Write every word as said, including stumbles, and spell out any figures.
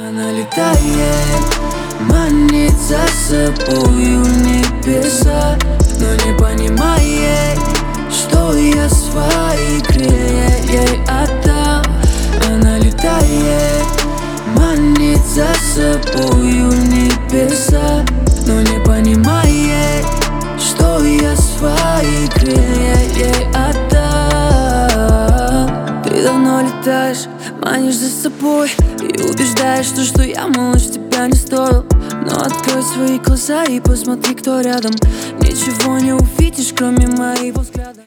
Она летает, манит за собою небеса, но не понимает, что я свои крылья ей отдам. Она летает, манит за собою небеса, но не понимает, что я свои крылья ей отдам. Ты давно летаешь, манишь за собой и убеждаешь, что, что я, малыш, тебя не стоил. Но открой свои глаза и посмотри, кто рядом. Ничего не увидишь, кроме моего взгляда.